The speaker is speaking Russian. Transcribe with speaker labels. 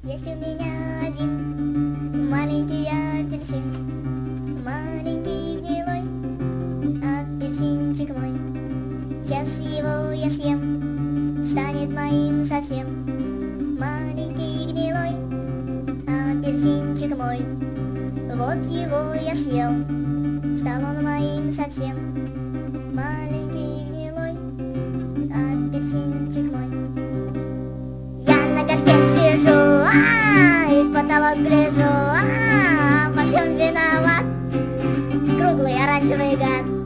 Speaker 1: Есть у меня один маленький апельсин, маленький гнилой апельсинчик мой. Сейчас его я съем, станет моим совсем. Маленький гнилой апельсинчик мой. Вот его я съел, стал он моим совсем. Маленький гнилой апельсинчик мой. Я на горшке сижу, и в потолок гляжу, во всем виноват круглый оранжевый гад.